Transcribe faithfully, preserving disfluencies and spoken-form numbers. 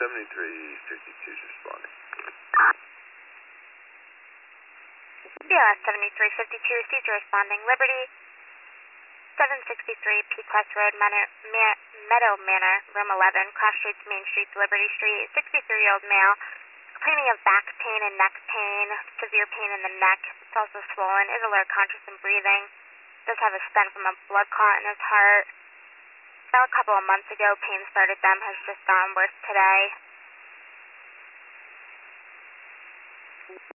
seventy-three fifty-two is responding. B L S seventy-three fifty-two received a responding. Liberty seven sixty-three Pequest Road, Manor, Ma- Meadow Manor, room eleven, cross streets, Main Street, Liberty Street. sixty-three-year-old male complaining of back pain and neck pain, severe pain in the neck. It's also swollen, is alert, conscious, and breathing. Does have a stent from a blood clot in his heart. Fell a couple of months ago, pain started them, has just gotten worse today.